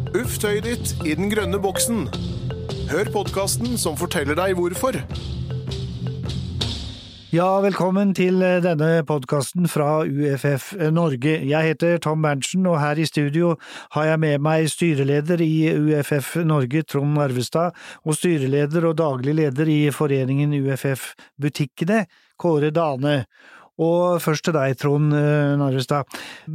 Uff tøyet ditt I den grønne boksen. Hør podcasten som forteller deg hvorfor. Ja, velkommen til denne podcasten fra UFF Norge. Jeg heter Tom Berntsen, og her I studio har jeg med meg styreleder I UFF Norge, Trond Narvestad, og styreleder og daglig leder I foreningen UFF Butikkene, Kåre Dane. Og først til deg, Trond Narvestad.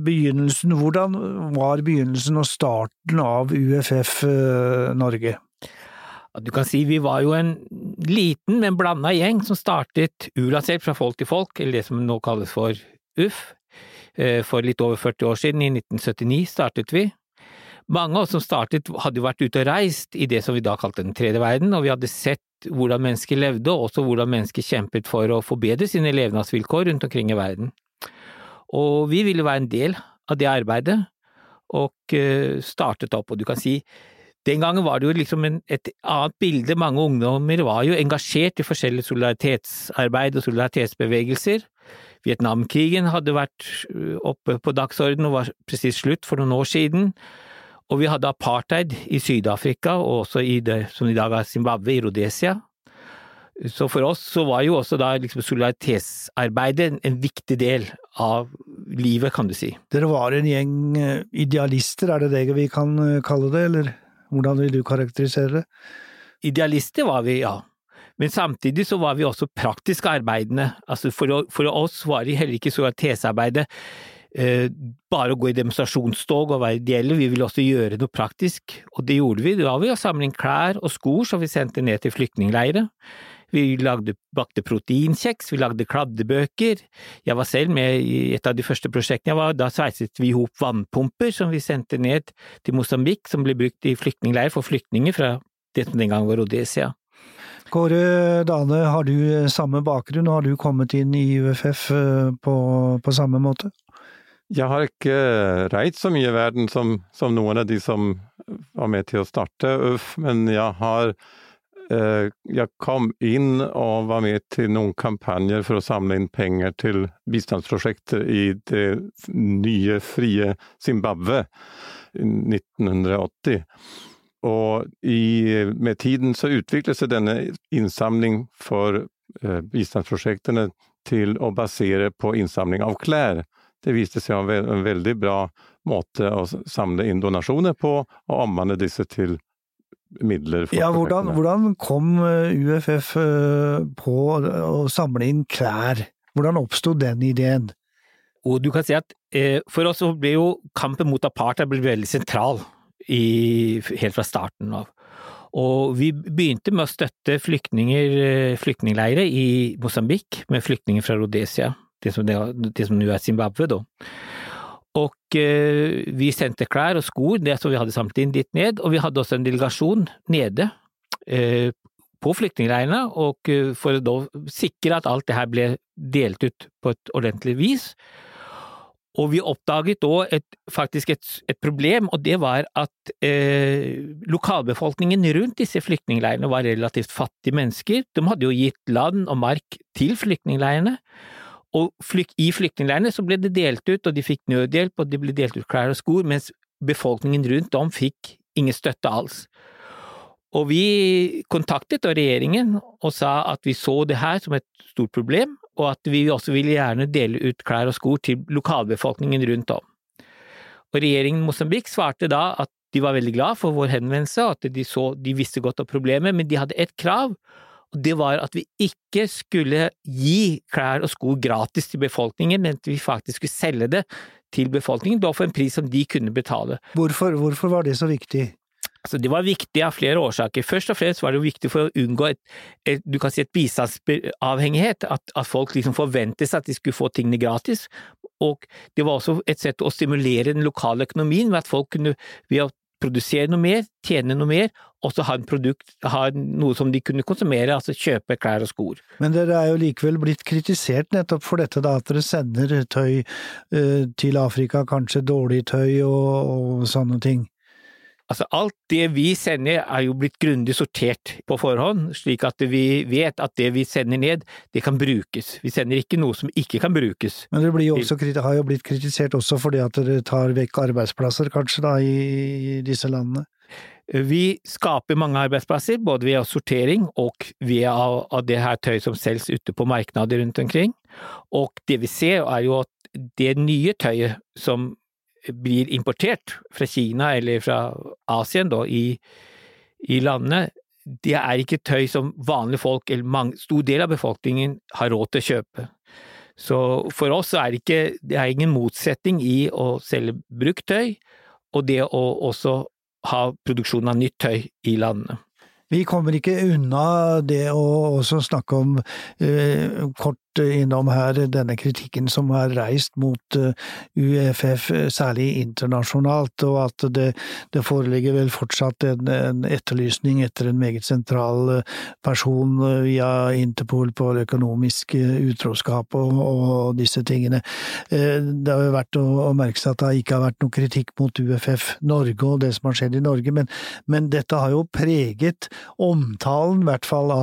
Hvordan var begynnelsen og starten av UFF Norge? Du kan si vi var jo en liten, men blandet gjeng som startet uansett fra folk til folk, eller det som nå kalles for UFF. For litt over 40 år siden, I 1979 startet vi. Mange av oss som startet hadde jo vært ute og reist I det som vi da kalte den tredje verden, og vi hadde sett hvordan mennesker levde, og også hvordan mennesker kjempet for å forbedre sine levnadsvilkår rundt omkring I verden. Og vi ville være en del av det arbeidet, og startet opp, og du kan si, den gangen var det jo liksom et annet bilde, mange ungdommer var jo engasjert I forskjellige solidaritetsarbeid og solidaritetsbevegelser. Vietnamkrigen hadde vært oppe på dagsordenen og var precis slutt for noen år siden, og vi hadde apartheid I Sydafrika, og også I det som I dag Zimbabwe, I Rhodesia. Så for oss så var jo også da liksom solidaritetsarbeidet en viktig del av livet, kan du si. Dere var en gjeng idealister, det det vi kan kalle det, eller hvordan vil du karakterisere det? Idealister var vi, ja. Men samtidig så var vi også praktisk arbeidende. Altså for oss var det heller ikke solidaritetsarbeidet bare å gå I demonstrasjonstog og være ideelle, vi ville også gjøre noe praktisk, og det gjorde vi. Da var vi å samle inn klær og skor som vi sendte ned til flyktningleire. Vi bakte proteinkjeks, vi lagde kladdebøker. Jeg var selv med I et av de første prosjektene jeg var, da sveiset vi ihop vannpumper som vi sendte ned til Mosambik, som ble brukt I flyktningleir for flyktninger fra det som den gang var Rhodesia. Kåre Dane, har du samme bakgrunn, og har du kommet inn I UFF på samme måte? Jeg har ikke reist så mye I verden som noen av de som var med til å starte UFF, men jeg kom inn og var med til noen kampanjer for å samle inn penger til bistandsprosjekter I det nye frie Zimbabwe I 1980. Og med tiden så utviklet seg denne innsamling for bistandsprosjektene til å basere på innsamling av klær. Det viste seg en veldig bra måte å samle inn donasjoner på og omvandle disse til midler. Ja, hvordan kom UFF på å samle inn klær? Hvordan oppstod den ideen? Og du kan si at for oss så ble jo kampen mot apartheid veldig sentral helt fra starten av. Og vi begynte med å støtte flyktningleire I Mosambik med flyktninger fra Rhodesia. Det som nu Zimbabwe da. Og vi sendte klær og skor, det som vi hadde samlet inn dit ned, og vi hadde også en delegasjon nede på flyktningleirene, og for å da sikre at alt det her ble delt ut på et ordentlig vis. Og vi oppdaget da faktisk et problem, og det var at lokalbefolkningen rundt disse flyktningleirene var relativt fattige mennesker. De hadde jo gitt land og mark til flyktningleirene, og I flyktningleirene så ble det delt ut, og de fikk nødhjelp, og det ble delt ut klær og skor, mens befolkningen rundt dem fikk ingen støtte alls. Og vi kontaktet regjeringen og sa at vi så det her som et stort problem, og at vi også ville gjerne dele ut klær og skor til lokalbefolkningen rundt om. Og regjeringen Mosambik svarte da at de var veldig glad for vår henvendelse, og at de visste godt av problemet, men de hadde et krav, og det var at vi ikke skulle gi klær og sko gratis til befolkningen, men at vi faktisk skulle selge det til befolkningen, da for en pris som de kunne betale. Hvorfor var det så viktig? Så det var viktig av flere årsaker. Først og fremst var det viktig for å unngå du kan si et bistandsavhengighet, at folk liksom forventes at de skulle få tingene gratis, og det var også et sett å stimulere den lokale økonomien ved at folk kunne ved å produsere noe mer, tjene noe mer, og så ha noe som de kunne konsumere, altså kjøpe klær og skor. Men dere jo likevel blitt kritisert nettopp for dette da, at dere sender tøy til Afrika, kanskje dårlig tøy og sånne ting. Altså alt det vi sender jo blitt grundig sortert på forhånd, slik at vi vet at det vi sender ned, det kan brukes. Vi sender ikke noe som ikke kan brukes. Men det har jo blitt kritisert også fordi at det tar vekk arbeidsplasser kanskje da i disse landene. Vi skaper mange arbeidsplasser, både via sortering og via av det her tøy som selges ute på marknader rundt omkring. Og det vi ser jo at det nye tøyet som blir importert fra Kina eller fra Asien da, i landet, det ikke tøy som vanlige folk eller stor del av befolkningen har råd til å kjøpe. Så for oss det ingen motsetning i å selge brukt tøy, og det å også ha produksjon av nytt tøy i landet. Vi kommer ikke unna det å også snakke om kort innom her denne kritikken som reist mot UFF, særlig internasjonalt, og at det foreligger vel fortsatt en etterlysning etter en meget sentral person via Interpol på økonomisk utroskap og disse tingene. Det har jo vært å merke seg at det ikke har vært noe kritikk mot UFF Norge og det som har skjedd i Norge, men dette har jo preget omtalen, i hvert fall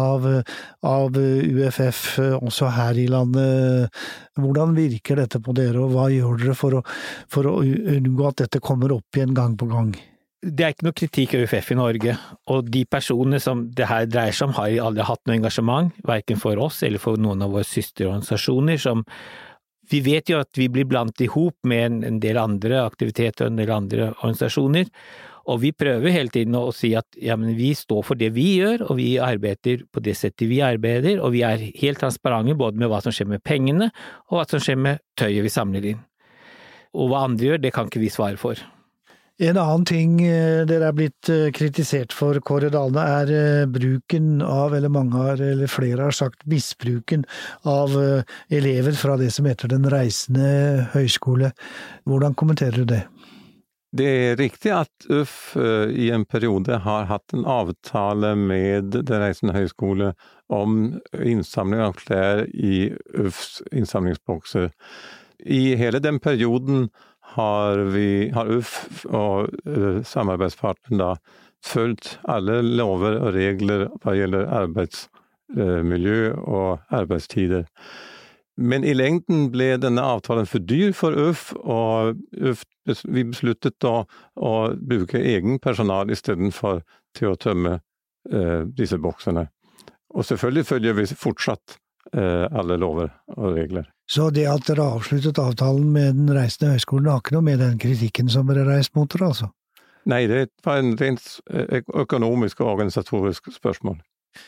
av UFF også her i landet. Hvordan virker dette på dere, og hva gjør dere for å unngå at dette kommer opp igjen gang på gang? Det ikke noe kritikk av UFF i Norge, og de personene som det her dreier seg om har aldri hatt noe engasjement, hverken for oss eller for noen av våre søsterorganisasjoner som vi vet jo at vi blir blandet ihop med en del andre aktiviteter og en del andre organisasjoner, og vi prøver hele tiden å si at ja, men vi står for det vi gjør, og vi arbeider på det settet vi arbeider, og vi helt transparente både med hva som skjer med pengene, og hva som skjer med tøyet vi samler inn. Og hva andre gjør, det kan ikke vi svare for. En annen ting dere blitt kritisert for, Kåre Dalne, bruken av, eller flere har sagt, misbruken av elever fra det som heter Den reisende høyskole. Hvordan kommenterer du det? Det riktig at UF i en periode har hatt en avtale med Den reisende høyskole om innsamling av klær i UFs innsamlingsbokser. I hele den perioden har UF og samarbeidspartneren da fulgt alle lover og regler hva gjelder arbeidsmiljø og arbeidstider. Men i lengden ble denne avtalen for dyr for UF, og vi besluttet da å bruke egen personal i stedet for til å tømme disse boksene. Og selvfølgelig følger vi fortsatt alle lover og regler. Så det at dere avsluttet avtalen med Den reisende høyskolen har ikke noe med den kritikken som dere reist mot dere, altså? Nei, det var en rent økonomisk og organisatorisk spørsmål.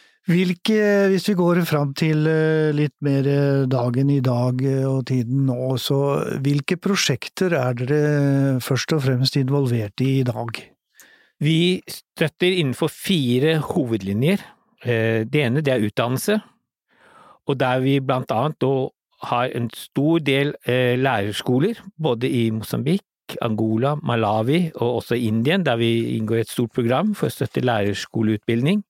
Hvis vi går fram til litt mer dagen i dag og tiden nå, så hvilke prosjekter dere først og fremst involvert i dag? Vi støtter innenfor 4 hovedlinjer. Det ene det utdannelse, og der vi blant annet har en stor del lærerskoler, både i Mosambik, Angola, Malawi og også Indien, der vi inngår et stort program for å støtte lærerskoleutdanning.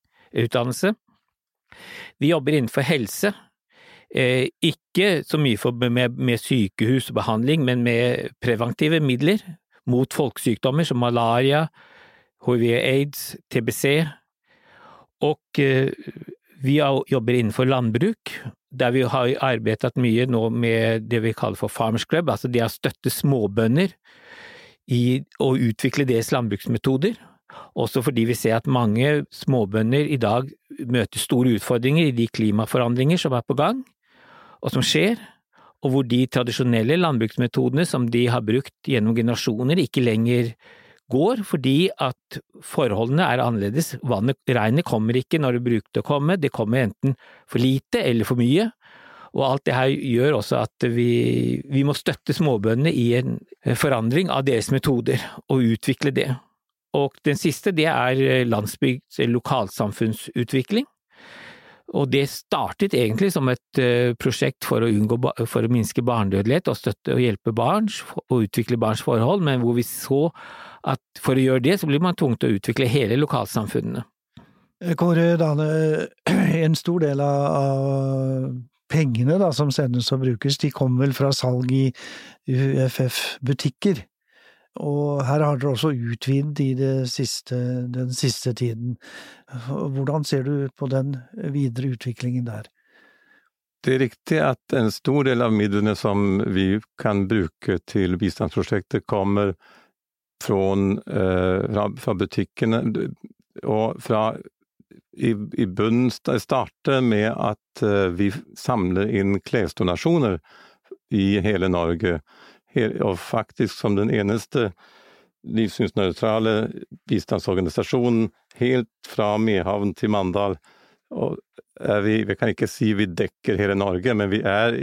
Vi jobber innenfor helse, ikke så mye med sykehus og behandling, men med preventive midler mot folkesykdommer som malaria, HIV/AIDS, TBC, og vi jobber innenfor landbruk, der vi har arbeidet mye nå med det vi kaller for Farmers Club, altså det å støtte småbønder i å utvikle deres landbruksmetoder, også fordi vi ser at mange småbønder i dag møter store utfordringer i de klimaforandringer som på gang, og som skjer, og hvor de tradisjonelle landbruksmetodene som de har brukt gjennom generasjoner ikke lenger går, fordi at forholdene annerledes. Regnet kommer ikke når det bruker å komme, det kommer enten for lite eller for mye, og alt det her gjør også at vi må støtte småbøndene i en forandring av deres metoder, og utvikle det. Og den siste, det landsbygds- eller lokalsamfunnsutvikling. Og det startet egentlig som et prosjekt for å minske barnedødelighet og støtte og hjelpe barn og utvikle barns forhold, men hvor vi så at for å gjøre det, så blir man tvunget til å utvikle hele lokalsamfunnene. Kåre Dalne, en stor del av pengene da, som sendes og brukes, de kommer vel fra salg i UFF-butikker. og her har dere også utvidet i den siste tiden. Hvordan ser du på den videre utviklingen der? Det riktig at en stor del av midlene som vi kan bruke til bistandsprosjekter kommer fra butikkene, og i bunnen starter med at vi samler inn klesdonasjoner i hele Norge, og faktisk som den eneste livssynsneutrale bistandsorganisasjonen helt fra Mehamn til Mandal. Og vi kan ikke si vi dekker hele Norge, men vi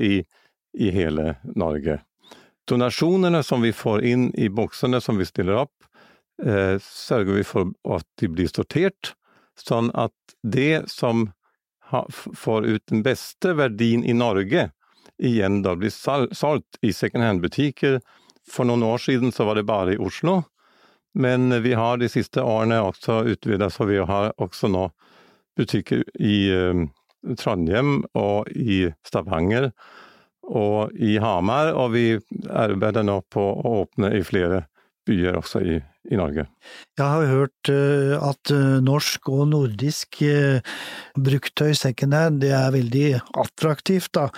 i hele Norge. Donasjonene som vi får inn i boksene som vi stiller opp, sørger vi for at de blir sortert, sånn at det som får ut den beste verdien i Norge, igjen da blir solgt i second-hand-butikker. For noen år siden så var det bare i Oslo, men vi har de siste årene også utvidet, så vi har også nå butikker i Trondheim og i Stavanger og i Hamar, og vi arbeider nå på å åpne i flere byer også i Norge. Jeg har hørt at norsk og nordisk bruktøy second hand, det veldig attraktivt da,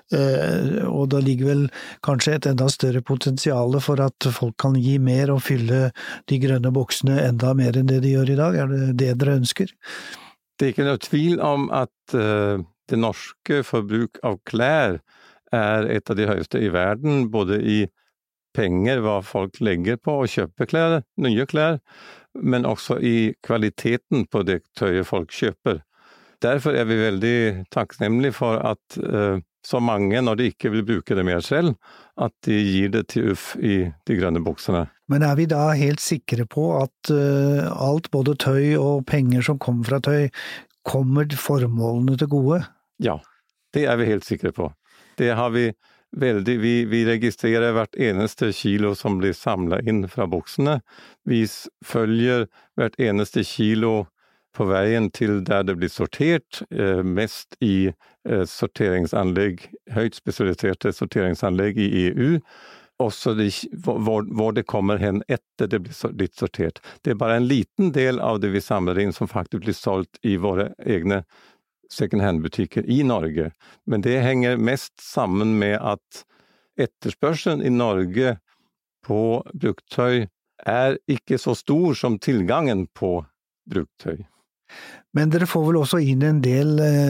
og da ligger vel kanskje et enda større potensial for at folk kan gi mer og fylle de grønne boksene enda mer enn det de gjør i dag. Det det dere ønsker? Det ikke noe tvil om at det norske forbruk av klær et av de høyeste i verden, både i penger, hva folk legger på å kjøpe klær, nye klær, men også i kvaliteten på det tøyet folk kjøper. Derfor vi veldig takknemlige for at så mange, når de ikke vil bruke det mer selv, at de gir det til UF i de grønne buksene. Men vi da helt sikre på at alt, både tøy og penger som kommer fra tøy, kommer formålene til gode? Ja, det vi helt sikre på. Det har vi vi registrerer hvert eneste kilo som blir samlet inn fra buksene. Vi følger hvert eneste kilo på veien til der det blir sortert, mest i sorteringsanlegg, høyt spesialiserte sorteringsanlegg i EU, også hvor det kommer hen etter det blir blitt sortert. Det bare en liten del av det vi samler inn som faktisk blir solgt i våre egne second-hand-butikker i Norge, men det henger mest sammen med at etterspørselen i Norge på bruktøy ikke så stor som tilgangen på bruktøy. Men dere får vel også inn en del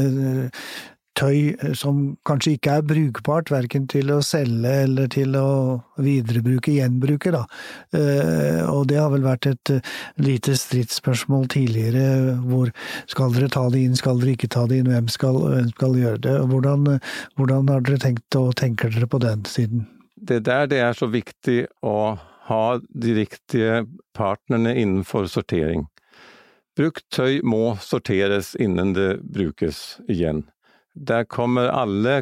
tøy som kanskje ikke brukbart, hverken til å selge eller til å viderebruke, gjenbruke da. Og det har vel vært et lite stridsspørsmål tidligere, hvor skal dere ta det inn, skal dere ikke ta det inn, hvem skal gjøre det? Hvordan har dere tenkt og tenker dere på den siden? Det det så viktig å ha de riktige partnerne innenfor sortering. Brukt tøy må sorteres innen det brukes igjen. Der kommer alle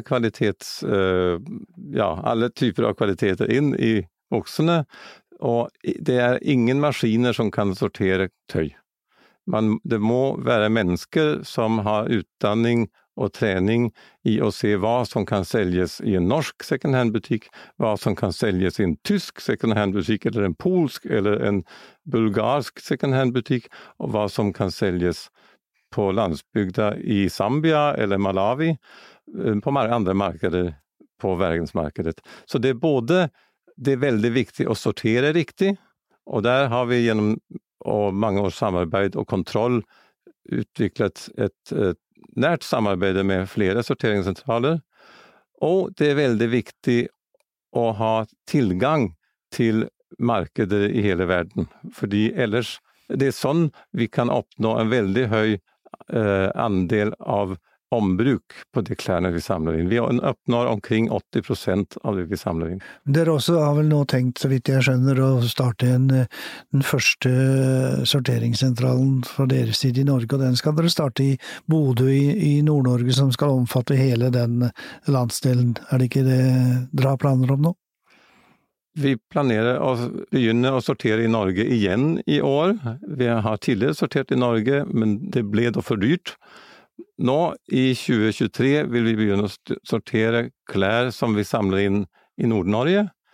alle typer av kvaliteter inn i buksene, og det ingen maskiner som kan sortere tøy. Det må være mennesker som har utdanning og trening i å se hva som kan selges i en norsk second-hand-butikk, hva som kan selges i en tysk second-hand-butikk, eller en polsk, eller en bulgarsk second-hand-butikk, og hva som kan selges på landsbygda i Zambia eller Malawi, på andre markeder på verdensmarkedet. Så det både det veldig viktig å sortere riktig, og der har vi gjennom mange års samarbeid og kontroll utviklet et nært samarbeid med flere sorteringssentraler, og det veldig viktig å ha tilgang til markeder i hele verden, fordi ellers det sånn vi kan oppnå en veldig høy andel av ombruk på de klærne vi samler inn. Vi oppnår omkring 80% av det vi samler inn. Dere også har vel nå tenkt, så vidt jeg skjønner, å starte den første sorteringssentralen fra deres side i Norge, og den skal dere starte i Bodø i Nord-Norge, som skal omfatte hele den landsdelen. Det ikke det dere har planer om nå? Vi planerer å begynne å sortere i Norge igjen i år. Vi har tidligere sortert i Norge, men det ble da for dyrt. Nå i 2023 vil vi begynne å sortere klær som vi samler inn i Nord-Norge.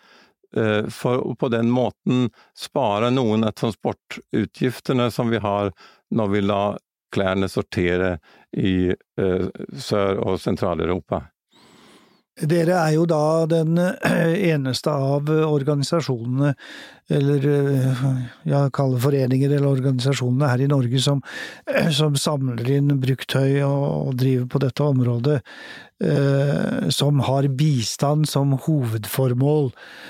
for å på den måten spare noen av transportutgiftene som vi har når vi lar klærne sortere i Sør- og Sentral-Europa. Dere jo da den eneste av organisasjonene, eller kalle foreninger eller organisasjonene her i Norge som samler inn bruktøy og driver på dette området, som har bistand som hovedformål.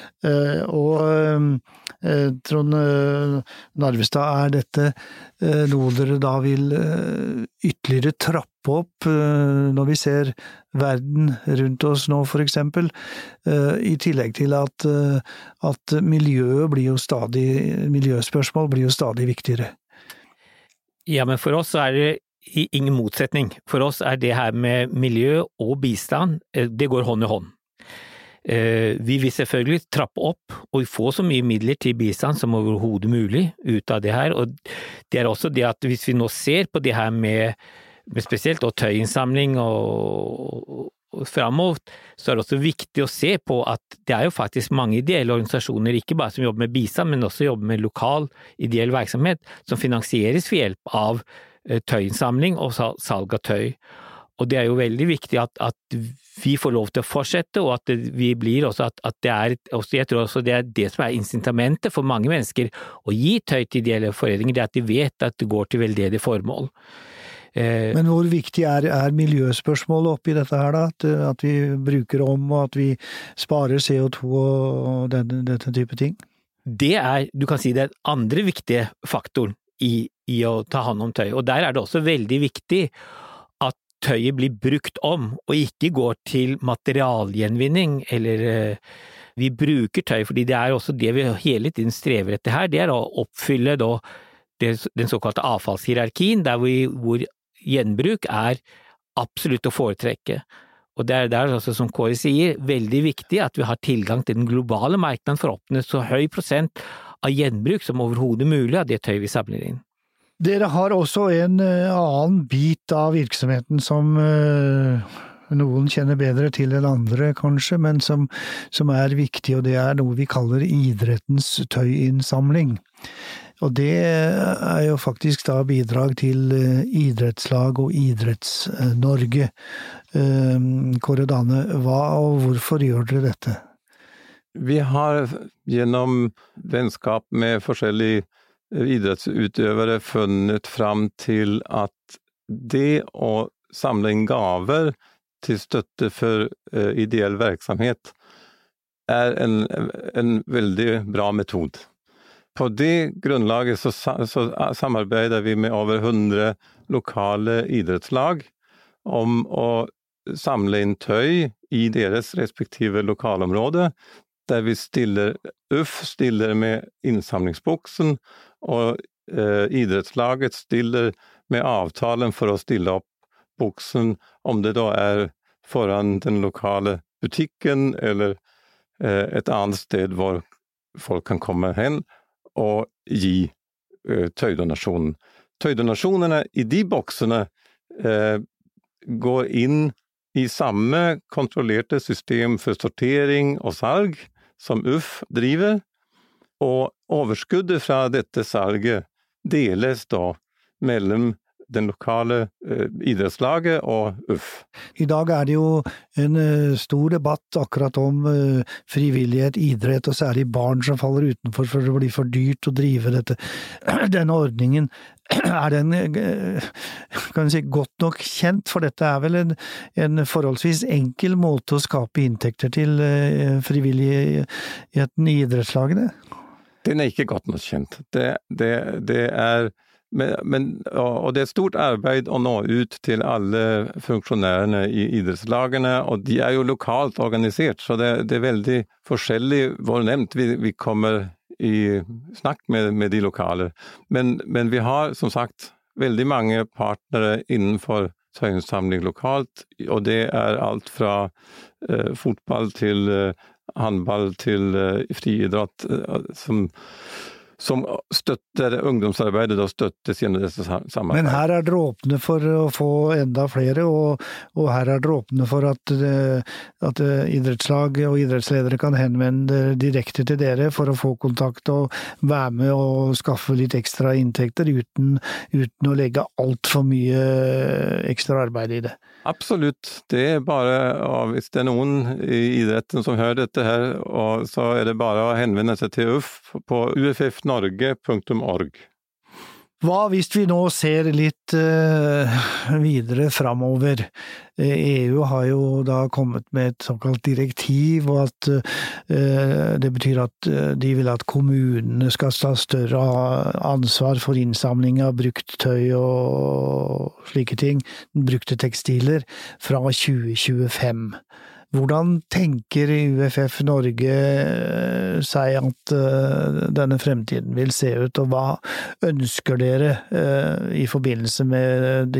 Og Trond Narvestad, dette noe dere da vil ytterligere trappe opp når vi ser verden rundt oss nå, for eksempel, i tillegg til at miljøspørsmål blir jo stadig viktigere? Ja, men for oss det ingen motsetning. For oss det her med miljø og bistand, det går hånd i hånd. Vi vil selvfølgelig trappe opp og få så mye midler til bistand som overhodet mulig ut av det her, og det også det at hvis vi nå ser på det her med spesielt tøyinnsamling og fremover, så det også viktig å se på at det jo faktisk mange ideelle organisasjoner, ikke bare som jobber med bistand, men også jobber med lokal ideell virksomhet, som finansieres ved hjelp av tøyinnsamling og salg av tøy. Og det jo veldig viktig at vi får lov til å fortsette, og at vi blir også at det også, jeg tror også det det som incitamentet for mange mennesker å gi tøy til ideelle foreninger, det at de vet at det går til veldedig formål. Men hvor viktig miljøspørsmålet oppi dette her da? At vi bruker om, og at vi sparer CO2 og dette type ting? Det du kan si, det andre viktige faktoren i å ta hånd om tøy, og der det også veldig viktig at tøyet blir brukt om, og ikke går til materialgjenvinning, eller vi bruker tøy, fordi det også det vi hele tiden strever etter her, det å oppfylle da den såkalte avfallshierarkien, der hvor gjenbruk absolutt å foretrekke. Og det der altså, som Kåre sier, veldig viktig at vi har tilgang til den globale markedet for å oppnå så høy prosent av gjenbruk som overhodet mulig av det tøy vi samler inn. Dere har også en annen bit av virksomheten som noen kjenner bedre til enn andre, kanskje, men som viktig, og det noe vi kaller idrettens tøyinnsamling. Og det jo faktisk da bidrag til idrettslag og Idretts-Norge. Kåre Dane, hva og hvorfor gjør dere dette? Vi har gjennom vennskap med forskjellige idrettsutøvere funnet fram til at det å samle inn gaver til støtte for ideell virksomhet en veldig bra metode. På det grunnlaget så samarbeider vi med over 100 lokale idrettslag om å samle inn tøy i deres respektive lokalområde, der vi stiller med innsamlingsboksen, og idrettslaget stiller med avtalen for å stille opp boksen, om det da foran den lokale butikken eller et annet sted hvor folk kan komme hen og gi tøydonasjonen. Tøydonasjonene i de boksene går inn i samme kontrollerte system for sortering og salg som UF driver, og overskuddet fra dette salget deles da mellom den lokale idrettslaget og UF. I dag det jo en stor debatt akkurat om frivillighet, idrett, og særlig barn som faller utenfor for det blir for dyrt å drive denne ordningen. Den kan du si, godt nok kjent, for dette vel en forholdsvis enkel måte å skape inntekter til frivilligheten i idrettslagene? Den ikke godt nok kjent. Det og det stort arbeid å nå ut til alle funksjonærene i idrettslagene, og de jo lokalt organisert, så det veldig forskjellig hvor nevnt vi kommer i snakk med de lokale. Men vi har som sagt veldig mange partnere innenfor tøyinnsamling lokalt, og det alt fra fotball til håndball til friidrott som støtter ungdomsarbeidet og støttes gjennom disse samarbeid. Men her dere åpne for å få enda flere, og her dere åpne for at idrettslag og idrettsledere kan henvende direkte til dere for å få kontakt og være med og skaffe litt ekstra inntekter uten å legge alt for mye ekstra arbeid i det. Absolutt. Det bare, og hvis det noen i idretten som hører dette her, og så det bare å henvende seg til UF på uffnorge.org. Hva hvis vi nå ser litt videre framover? EU har jo da kommet med et såkalt direktiv, og at det betyr at de vil at kommunene skal ta større ansvar for innsamling av brukt tøy og slike ting, brukte tekstiler, fra 2025. Hvordan tenker UFF Norge seg at denne fremtiden vil se ut, og hva ønsker dere i forbindelse med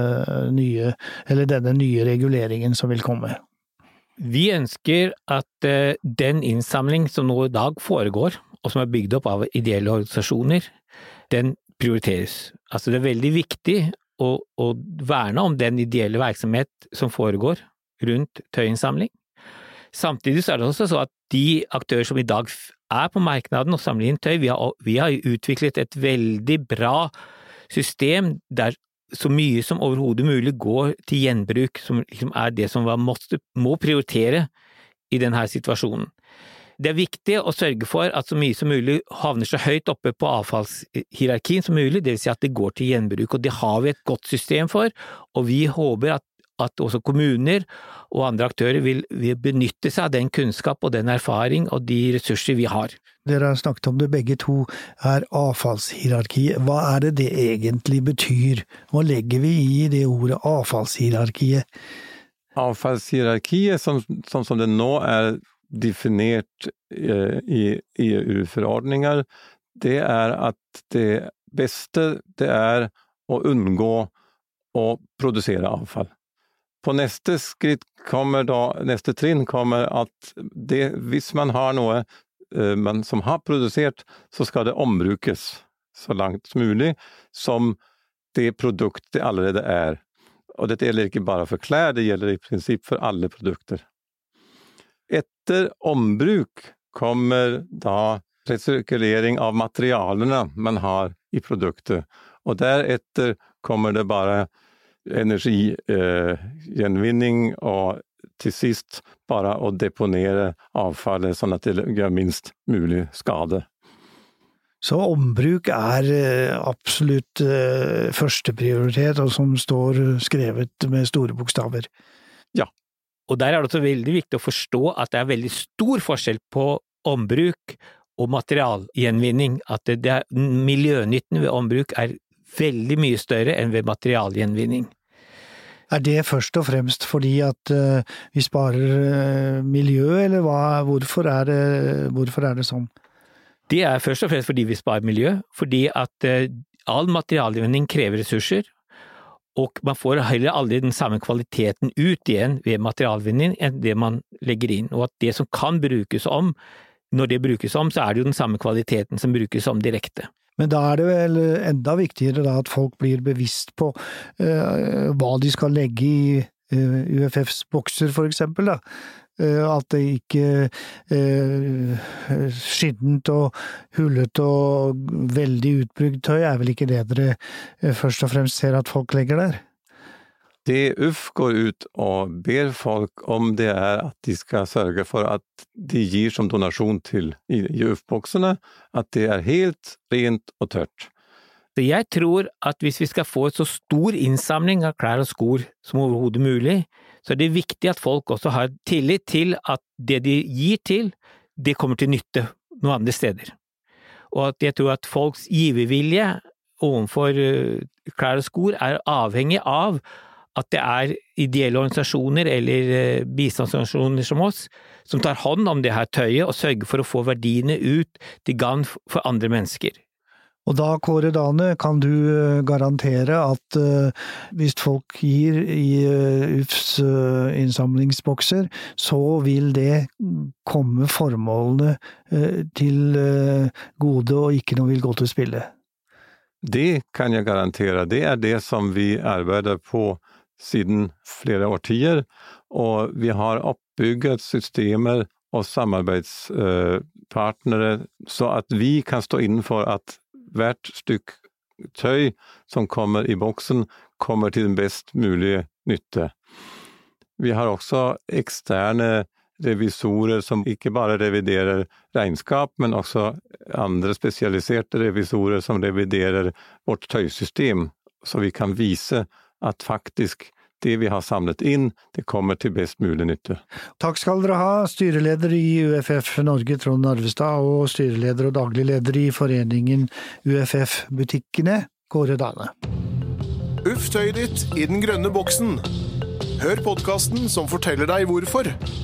denne nye reguleringen som vil komme? Vi ønsker at den innsamling som nå i dag foregår, og som er bygd opp av ideelle organisasjoner, den prioriteres. Altså det er veldig viktig å verne om den ideelle virksomhet som foregår rundt tøyinnsamling. Samtidig så det også så at de aktører som i dag er på markedet og samler inn tøy, vi har utviklet et veldig bra system der så mye som overhodet mulig går til gjenbruk, som liksom er det som må prioritere i denne situasjonen. Det er viktig å sørge for at så mye som mulig havner så høyt oppe på avfallshierarkien som mulig, det vil si at det går til gjenbruk, og det har vi et godt system for, og vi håper at også kommuner og andre aktører vil benytte seg av den kunnskap og den erfaring og de ressurser vi har. Dere har snakket om det begge to, avfallshierarkiet. Hva det egentlig betyr? Hva legger vi i det ordet avfallshierarkiet? Avfallshierarkiet, som det nå definert i EU-forordninger, det at det beste det å unngå å produsere avfall. På neste trinn kommer at hvis man har noe som har produsert, så skal det ombrukes så langt som mulig som det produkt det allerede Og det gjelder ikke bare for klær, det gjelder i prinsipp for alle produkter. Etter ombruk kommer da resirkulering av materialene man har i produktet, og deretter kommer det bare energigjenvinning og til sist bare å deponere avfallet sånn at det gjør minst mulig skade. Så ombruk absolutt første prioritet, og som står skrevet med store bokstaver. Ja. Og der det også veldig viktig å forstå at det veldig stor forskjell på ombruk og materialgjenvinning, at miljønytten ved ombruk veldig mye større enn ved materialgjenvinning. Det først og fremst fordi at vi sparer miljø, eller hvorfor det sånn? Det først og fremst fordi vi sparer miljø, fordi at all materialgjenvinning krever ressurser, og man får heller aldri den samme kvaliteten ut igjen ved materialgjenvinning enn det man legger inn, og at det som kan brukes om, når det brukes om, så det jo den samme kvaliteten som brukes om direkte. Men da det vel enda viktigere at folk blir bevisst på hva de skal legge i UFFs bokser, for eksempel. At det ikke skittent og hullet og veldig utbrukt tøy vel ikke det dere først og fremst ser at folk legger der? Det UF går ut og ber folk om det at de skal sørge for at de gir som donasjon til i UF-boksene, at det helt rent og tørt. Jeg tror at hvis vi skal få et så stor innsamling av klær og skor som overhodet mulig, så det viktig at folk også har tillit til at det de gir til, det kommer til nytte noen andre steder. Og at jeg tror at folks givervilje overfor klær og skor avhengig av at det ideelle organisasjoner eller bistandsorganisasjoner som oss, som tar hånd om det her tøyet og sørger for å få verdiene ut til gagn for andre mennesker. Og da, Kåre Dane, kan du garantere at hvis folk gir i UFs innsamlingsbokser, så vil det komme formålene til gode og ikke noe vil gå til spille? Det kan jeg garantere. Det det som vi arbeider på siden flere årtier, og vi har oppbygget systemer og samarbeidspartnere så at vi kan stå innenfor at hvert stykk tøy som kommer i boksen kommer til den best mulige nytte. Vi har også eksterne revisorer som ikke bare reviderer regnskap, men også andre spesialiserte revisorer som reviderer vårt tøysystem, så vi kan vise at faktisk det vi har samlet inn, det kommer til best mulig nytte. Takk skal dere ha, styreleder i UFF Norge, Trond Narvestad, og styreleder og daglig leder i foreningen UFF-butikkene, Kåre Dane. Uff tøyet ditt i den grønne boksen. Hør podcasten som forteller deg hvorfor.